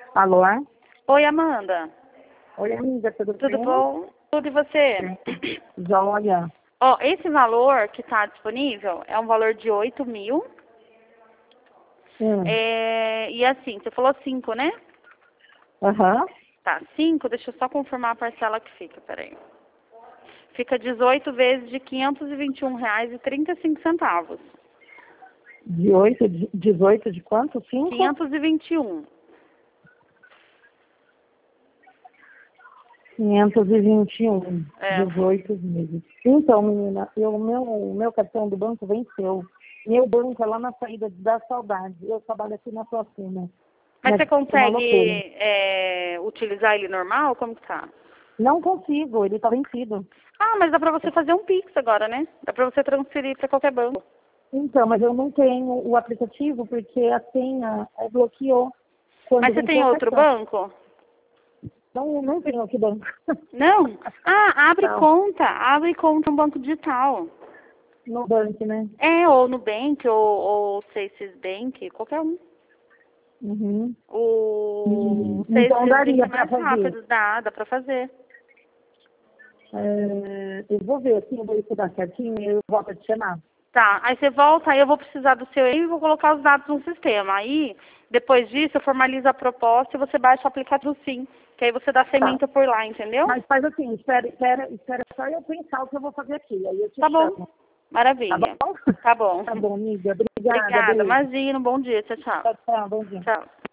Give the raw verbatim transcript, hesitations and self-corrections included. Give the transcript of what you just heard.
Alô? Oi, Amanda. Oi, amiga, tudo, Tudo bem? bom? Tudo e você? Joia. Ó, esse valor que está disponível é um valor de oito mil. Hum. É, e assim, você falou cinco, né? Aham. Tá, cinco, deixa eu só confirmar a parcela que fica, peraí. Fica dezoito vezes de quinhentos e vinte e um reais e trinta e cinco centavos. De oito, de- dezoito de quanto? Cinco? quinhentos e vinte e um. quinhentos e vinte e um. É. dezoito meses. Então, menina, eu, o meu, o meu cartão do banco venceu. Meu banco é lá na saída da Saudade. Eu trabalho aqui na Suacina. Mas você Uma loucura. consegue é, utilizar ele normal? Como que tá? Não consigo, ele tá vencido. Ah, mas dá pra você fazer um Pix agora, né? Dá pra você transferir pra qualquer banco. Então, mas eu não tenho o aplicativo porque a senha eh, bloqueou quando Mas você venceu tem o outro cartão. banco? Não, não tenho aqui banco. Não? Ah, abre Não, conta. Abre conta no banco digital. no banco, né? É, ou no Bank, ou, ou Seis Bank, qualquer um. Uhum. O Hum, Seis Então Bank daria é para mais fazer. rápido, dá, dá pra fazer. É, eu vou ver aqui, eu vou estudar certinho e eu volto a te chamar. Tá, aí você volta, aí eu vou precisar do seu e-mail e vou colocar os dados no sistema. Aí, depois disso, eu formalizo a proposta e você baixa o aplicativo sim. Que aí você dá Tá. semente por lá, entendeu? Mas faz assim, espera, espera, espera só eu pensar o que eu vou fazer aqui. Aí eu te Tá bom. chamo. Tá Maravilha. bom? Tá bom. Tá bom, amiga. Obrigada, Obrigada. beijo. Imagina, um bom dia. Tchau, tchau. Tchau, tchau, bom dia. Tchau.